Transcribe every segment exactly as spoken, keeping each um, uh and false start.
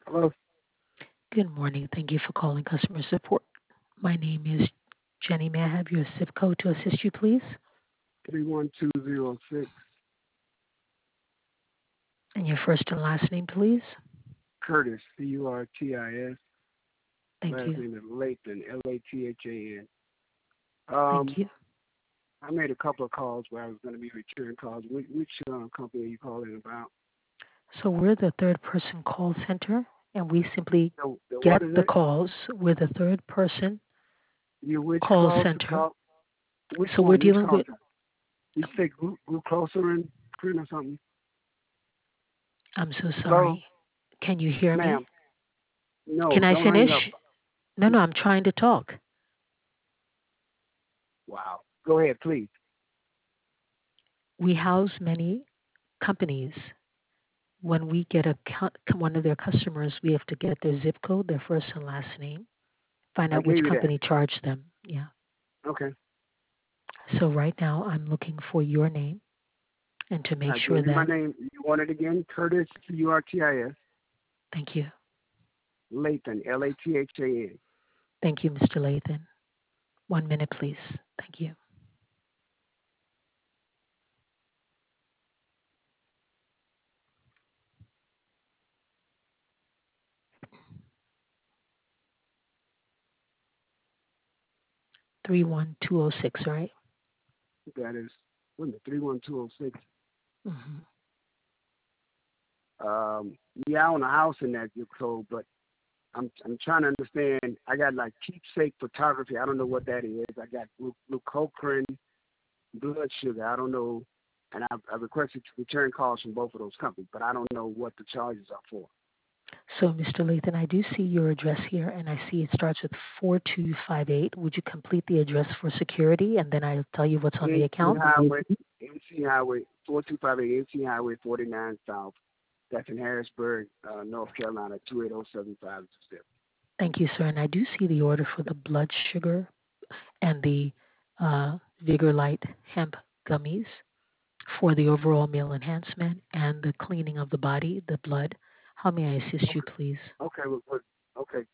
Hello, Good morning. Thank you for calling customer support. My name is Jenny. May I have your zip code to assist you, please? three one two zero six. And your first and last name, please? Curtis, C U R T I S. Thank Last you. name is Lathan, L A T H A N. Thank Um, you. I made a couple of calls where I was going to be returning calls. Which, which uh, company are you calling about? So we're the third person call center, and we simply The, the what get is the it? calls. We're the third person You which call calls to center. call? Which So we're one? Which dealing calls? with, You say glu- glucosamine print or something? I'm so Hello, sorry. Can you hear ma'am. me? No, Can I don't hang up. finish? No, no, I'm trying to talk. Wow. Go ahead, please. We house many companies. When we get a one of their customers, we have to get their zip code, their first and last name, find I out which gave you that. company charged them. Yeah. Okay. So right now, I'm looking for your name and to make I sure gave you my that. name. You want it again? Curtis, C U R T I S. Thank you. Lathan, L A T H A N. Thank you, mister Lathan. One minute, please. Thank you. three one two oh six, right? That is, wait a minute, three one two oh six. Mm-hmm. Um, yeah, I own a house in that zip code, but I'm I'm trying to understand. I got like keepsake photography. I don't know what that is. I got glu- glucocorine, blood sugar. I don't know, and I, I requested to return calls from both of those companies, but I don't know what the charges are for. So, mister Lathan, I do see your address here, and I see it starts with four two five eight. Would you complete the address for security, and then I'll tell you what's on the N C account? Highway, N C Highway, four two five eight, N C Highway forty-nine South. That's in Harrisburg, uh, North Carolina, two eight zero seven five two seven. Thank you, sir. And I do see the order for the blood sugar and the uh, Vigor Light hemp gummies for the overall meal enhancement and the cleaning of the body, the blood. How may I assist you, Okay, please? okay, well, well, okay.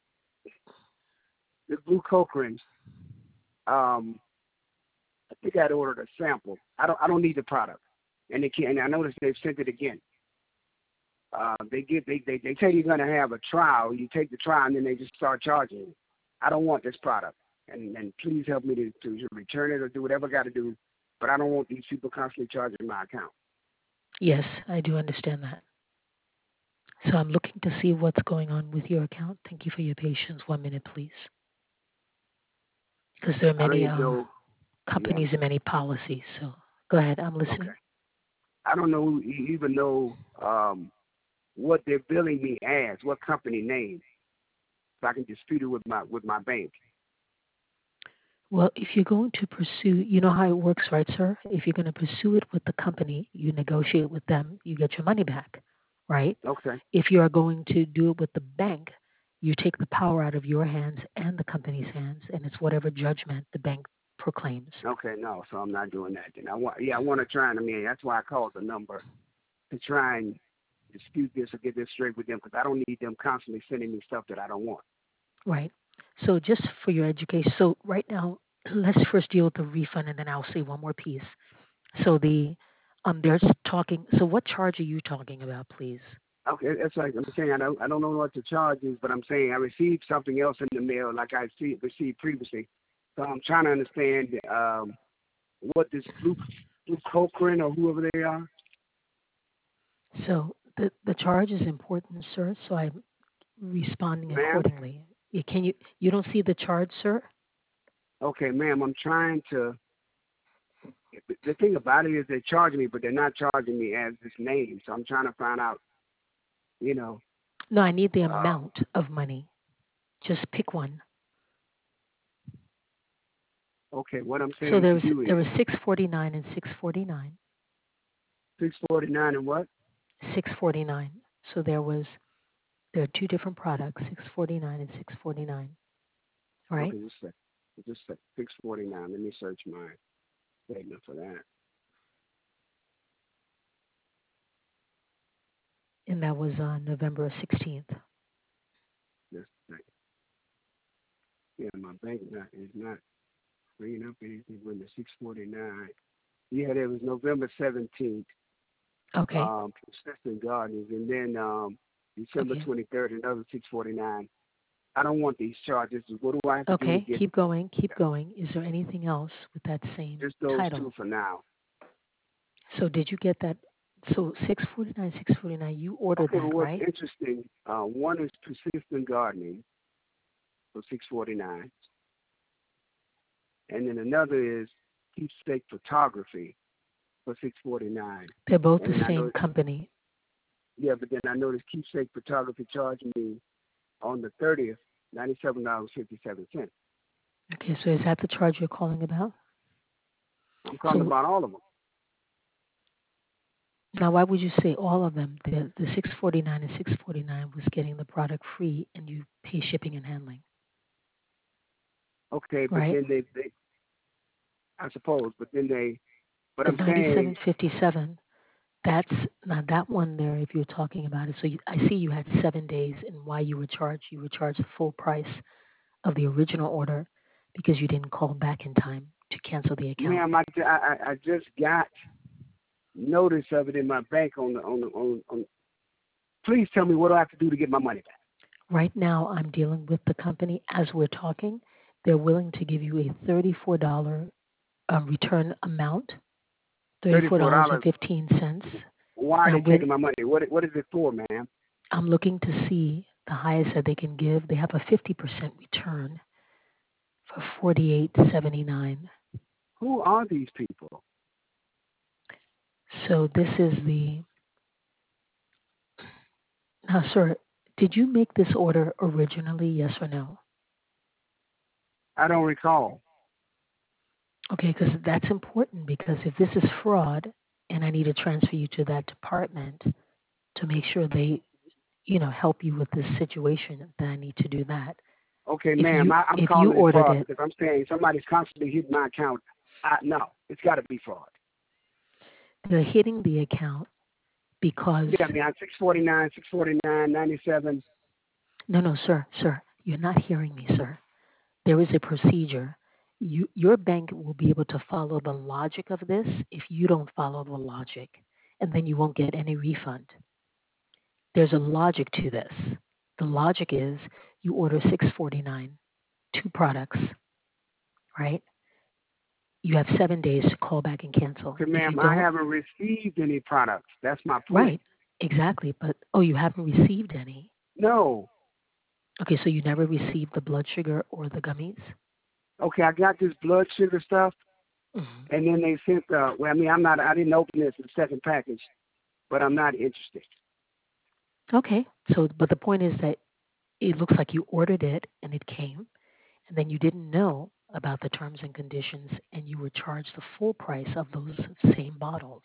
The glucocorine. Um, I think I'd ordered a sample. I don't I don't need the product. And they can and I noticed they've sent it again. Uh, they get they, they they tell you you're gonna have a trial. You take the trial and then they just start charging you. I don't want this product. And and please help me to, to return it or do whatever I got to do. But I don't want these people constantly charging my account. Yes, I do understand that. So I'm looking to see what's going on with your account. Thank you for your patience. One minute, please. Because there are I don't many even uh, know. Yeah. companies and many policies. So go ahead, I'm Okay. listening. I don't know even know um, what they're billing me as, what company name, so I can dispute it with my with my bank. Well, if you're going to pursue, you know how it works, right, sir? If you're going to pursue it with the company, you negotiate with them, you get your money back, right? Okay. If you are going to do it with the bank, you take the power out of your hands and the company's hands, and it's whatever judgment the bank proclaims. Okay, no, so I'm not doing that then. I want, yeah, I want to try and I mean, that's why I called the number to try and dispute this or get this straight with them because I don't need them constantly sending me stuff that I don't want. Right. So just for your education, so right now, let's first deal with the refund, and then I'll say one more piece. So the um, they're talking. So what charge are you talking about, please? Okay, that's like I'm saying. I don't, I don't know what the charge is, but I'm saying I received something else in the mail like I see, received previously. So I'm trying to understand um, what this Blue Blue Cochran or whoever they are. So the the charge is important, sir. So I'm responding Ma'am. accordingly. Yeah, can you you don't see the charge, sir? Okay, ma'am. I'm trying to. The thing about it is they're charging me, but they're not charging me as this name. So I'm trying to find out. You know. No, I need the Uh, amount of money. Just pick one. okay, what I'm So saying there to was you there is was six forty nine and six forty nine, six forty nine and what? six forty nine. So there was there are two different products, six forty nine and six forty nine. All right. Okay, just a sec. Just a sec. Six forty nine. Let me search my statement for that. And that was on November sixteenth. Just a second. Yeah, my bank not is not bringing up anything when the six forty-nine. Yeah, there was November seventeenth. Okay. Um, consistent gardeners, and then um, December Okay. twenty-third, another six forty-nine. I don't want these charges. What do I have to do to Okay. get Keep going. Keep going. Is there anything else with that same just those two title? for now? So did you get that? So six forty-nine, six forty-nine, you ordered Okay, well, that, what's right? interesting, uh, one is persistent gardening for six forty-nine, and then another is keepsake photography for six forty-nine. They're both And the then I same know, company. yeah, but then I noticed keepsake photography charged me on the thirtieth, ninety-seven dollars fifty-seven cents. Okay, so is that the charge you're calling about? I'm calling So about all of them. now why would you say all of them? The the six forty-nine and six forty-nine was getting the product free and you pay shipping and handling, Okay, but right? then they, they, I suppose, but then they, but The I'm saying, ninety-seven fifty-seven, that's now that one there if you're talking about it. So you, I see you had seven days and why you were charged. You were charged the full price of the original order because you didn't call back in time to cancel the account. ma'am, I, I, I just got notice of it in my bank on the on the on, on. Please tell me what do I have to do to get my money back? Right now, I'm dealing with the company as we're talking. They're willing to give you a thirty-four dollars uh, return amount, Thirty-four thirty-four dollars and dollars. fifteen cents. Why are Now, they when taking my money? What what is it for, ma'am? I'm looking to see the highest that they can give, they have a fifty percent return for forty-eight seventy-nine. Who are these people? So this is the now, sir. Did you make this order originally? Yes or no? I don't recall. Okay, because that's important because if this is fraud and I need to transfer you to that department to make sure they, you know, help you with this situation, then I need to do that. Okay, If ma'am, you I, I'm if you calling it ordered fraud it, because I'm saying somebody's constantly hitting my account. I, no, it's got to be fraud. they're hitting the account because Yeah, I mean, six forty-nine, six forty-nine, ninety-seven. no, no, sir, sir, you're not hearing me, sir. There is a procedure. You, your bank will be able to follow the logic of this if you don't follow the logic, and then you won't get any refund. There's a logic to this. The logic is you order six forty-nine, two products, right? You have seven days to call back and cancel. Okay, If you ma'am, I don't, haven't received any products. That's my point. right, exactly. But oh, you haven't received any. No. Okay, so you never received the blood sugar or the gummies. Okay, I got this blood sugar stuff, Hmm. and then they sent. Uh, well, I mean, I'm not. I didn't open this the second package, but I'm not interested. Okay, so but the point is that it looks like you ordered it and it came, and then you didn't know about the terms and conditions, and you were charged the full price of those same bottles,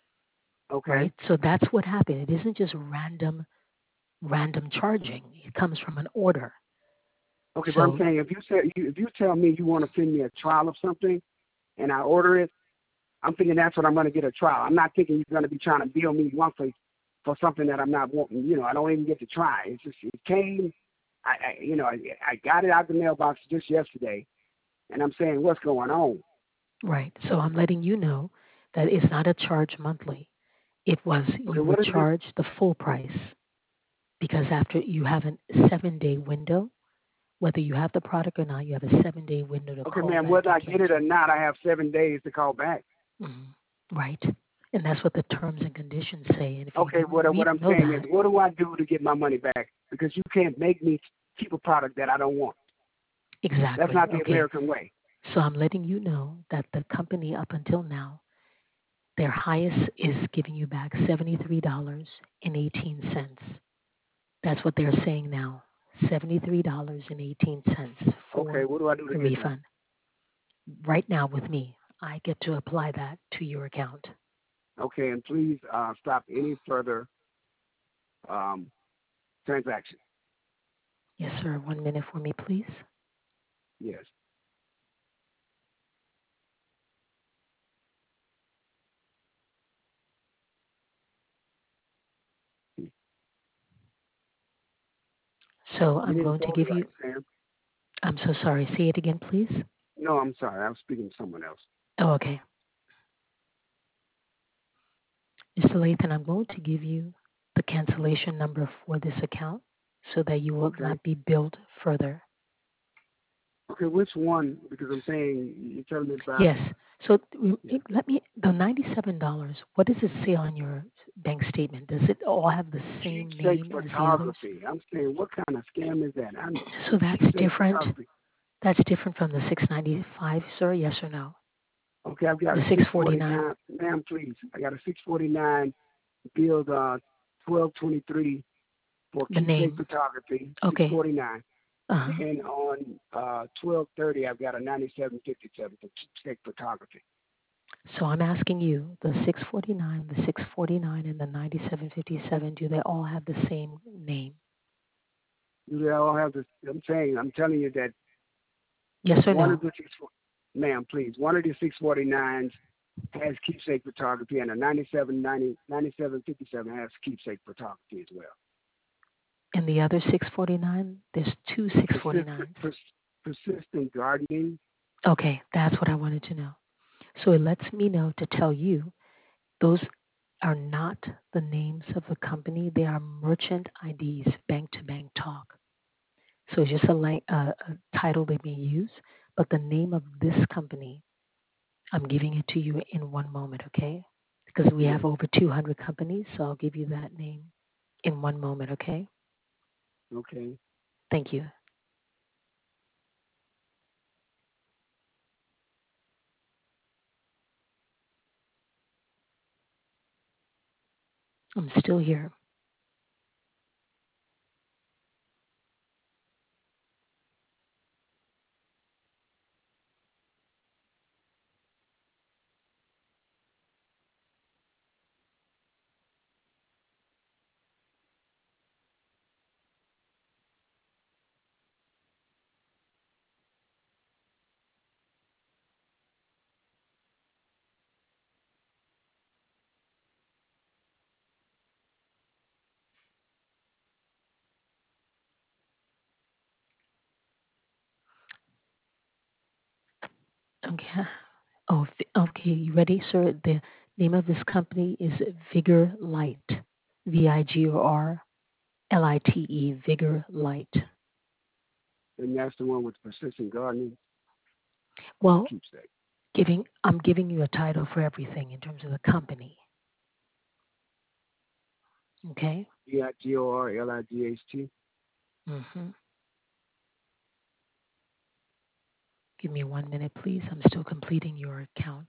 Okay. right? So that's what happened. It isn't just random random charging. It comes from an order. Okay, but I'm So saying if you say you, if you tell me you want to send me a trial of something, and I order it, I'm thinking that's what I'm going to get a trial. I'm not thinking you're going to be trying to bill me monthly for something that I'm not wanting. You know, I don't even get to try. It's just it came. I, I you know I, I got it out the mailbox just yesterday, and I'm saying what's going on. right. So I'm letting you know that it's not a charge monthly. It was Okay, you were what is this? charged the full price because after you have a seven day window, whether you have the product or not, you have a seven day window to Okay, call ma'am, back whether and I get it or cancel. not, I have seven days to call back. Mhm. Right. And that's what the terms and conditions say. And if you Okay, didn't what what read, I'm know saying is, that, what do I do to get my money back? Because you can't make me keep a product that I don't want. That's exactly. not the Okay. American way. So I'm letting you know that the company up until now, their highest is giving you back seventy-three dollars and eighteen cents. That's what they're saying now. seventy-three dollars and eighteen cents Okay, for what do I do to the get that? refund. Right now with me, I get to apply that to your account. Okay, and please uh, stop any further um, transaction. Yes, sir. One minute for me, please. Yes. So You I'm didn't going to call me give you, right, Sam. I'm so sorry. Say it again, please. No, I'm sorry. I was speaking to someone else. Oh, okay. mister Lathan, I'm going to give you the cancellation number for this account so that you will Okay. not be billed further. Okay, which one? Because I'm saying you're telling me about. Yes. So Yeah. let me, the ninety-seven dollars, what does it say on your bank statement? Does it all have the same Keepsake name as the others? photography. I'm saying, what kind of scam is that? I'm So that's keepsake different. photography. That's different from the six ninety-five, sir. Yes or no? Okay, I've got The a six six forty-nine. forty-nine. Ma'am, please. I got a six forty-nine billed uh twelve twenty-three for The keepsake name. photography, six Okay. forty-nine. Uh-huh. And on uh twelve thirty, I've got a ninety-seven fifty-seven for keepsake photography. So I'm asking you, the six forty-nine, the six forty-nine, and the ninety-seven fifty-seven, do they all have the same name? Do they all have this? I'm saying, I'm telling you that Yes or one of no? the six, ma'am, please, one of the six forty-nines has keepsake photography, and a ninety-seven ninety, ninety-seven fifty-seven has keepsake photography as well. And the other six forty-nine, there's two Persistent, six forty-nines. pers- persistent gardening. Okay, that's what I wanted to know. So it lets me know to tell you those are not the names of the company. They are merchant I Ds, bank to bank talk. So it's just a, lang- uh, a title they may use, but the name of this company, I'm giving it to you in one moment, okay? Because we Yes. have over two hundred companies, so I'll give you that name in one moment, okay? Okay. Thank you. I'm still here. Okay. Oh, okay. You ready, sir? The name of this company is Vigor Light. V I G O R L I T E, Vigor Light. And that's the one with persistent gardening or Well, keepsake. giving I'm giving you a title for everything in terms of the company. Okay? E I G O R L I G H T. Mm-hmm. Give me one minute, please. I'm still completing your account.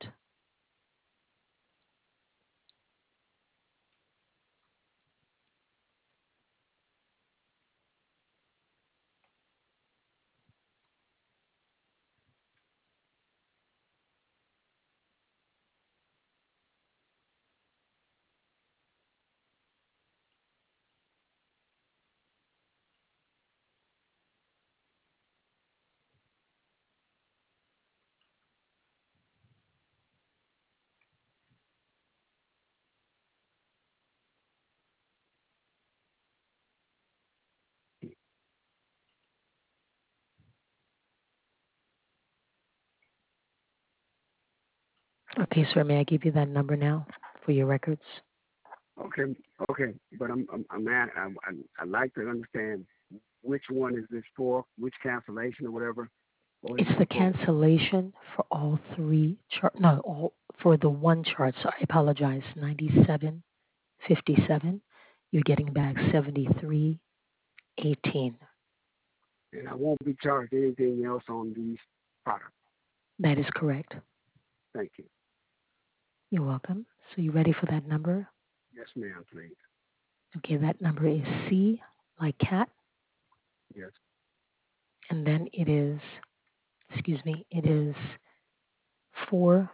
Okay, sir, may I give you that number now for your records? Okay. Okay. But I'm I'm I'm at, I, I I'd like to understand which one is this for, which cancellation or whatever. What is It's the it for? cancellation for all three chart. No, all for the one chart. So I apologize. ninety-seven fifty-seven. You're getting back seventy-three eighteen. And I won't be charged anything else on these products. That is correct. Thank you. You're welcome. So you ready for that number? Yes, ma'am, please. Okay, that number is C like cat, Yes. and then it is, excuse me, it is four,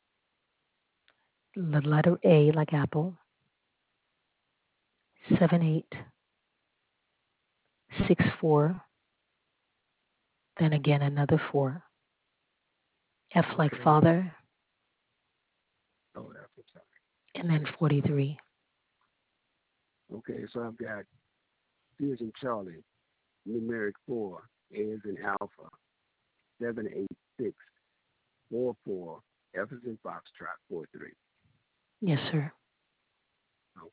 the letter A like apple, seven eight six four, then again another four. F like Okay. father, Oh, that's what's up. and then forty-three. Okay, so I've got Susan Charlie. numeric four, A is in Alpha, seven eight six four four, F is in Foxtrot, four three. Yes, sir. Okay.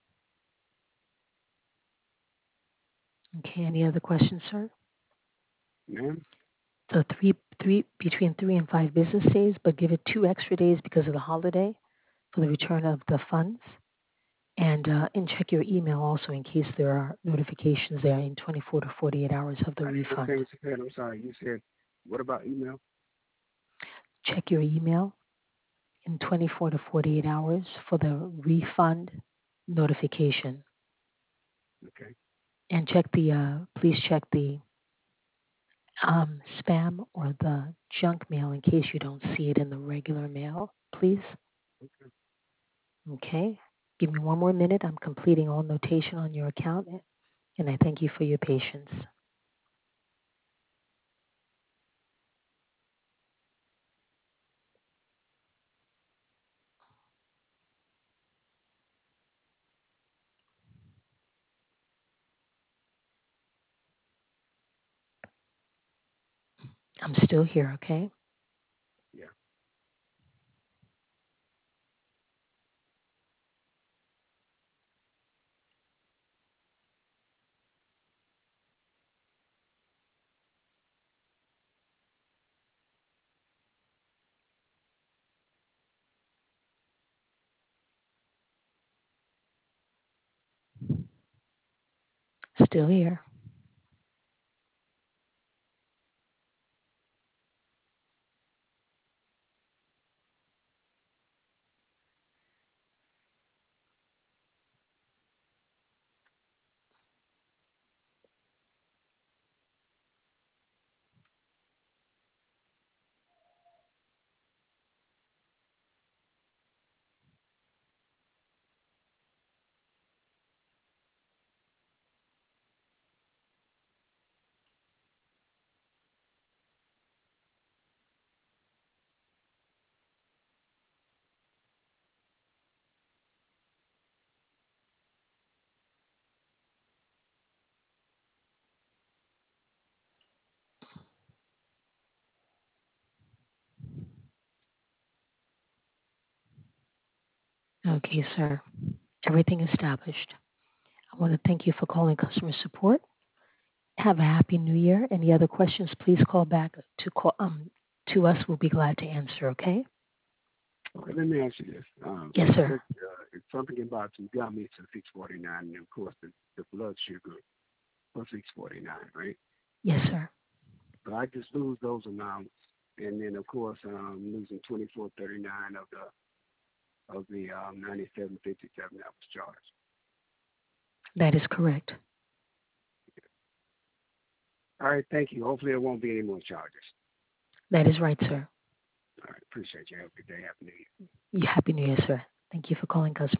Okay, any other questions, sir? Ma'am? So three, three between three and five business days, but give it two extra days because of the holiday for the return of the funds. And uh, and check your email also in case there are notifications there in twenty-four to forty-eight hours of the I didn't refund. understand what you said. I'm sorry. You said, what about email? Check your email in twenty-four to forty-eight hours for the refund notification. Okay. And check the, uh, please check the um, spam or the junk mail in case you don't see it in the regular mail, please. Okay. Okay. Give me one more minute. I'm completing all notation on your account, and I thank you for your patience. I'm still here, okay? Yeah. Still here. Okay, sir. Everything established. I want to thank you for calling customer support. Have a happy new year. Any other questions, please call back to call um to us. We'll be glad to answer, okay? Okay, let me ask you this. Um, Yes, it's, sir. uh, it's something about you got me to six forty-nine, and of course the, the blood sugar for six forty-nine, right? Yes, sir. But I just lose those amounts, and then of course I'm losing twenty-four thirty-nine of the of the um, ninety-seven fifty-seven that was charged. That is correct. All right, thank you. Hopefully there won't be any more charges. That is right, sir. All right, appreciate you. Have a good day. Happy New Year. You happy new year, sir. Thank you for calling customer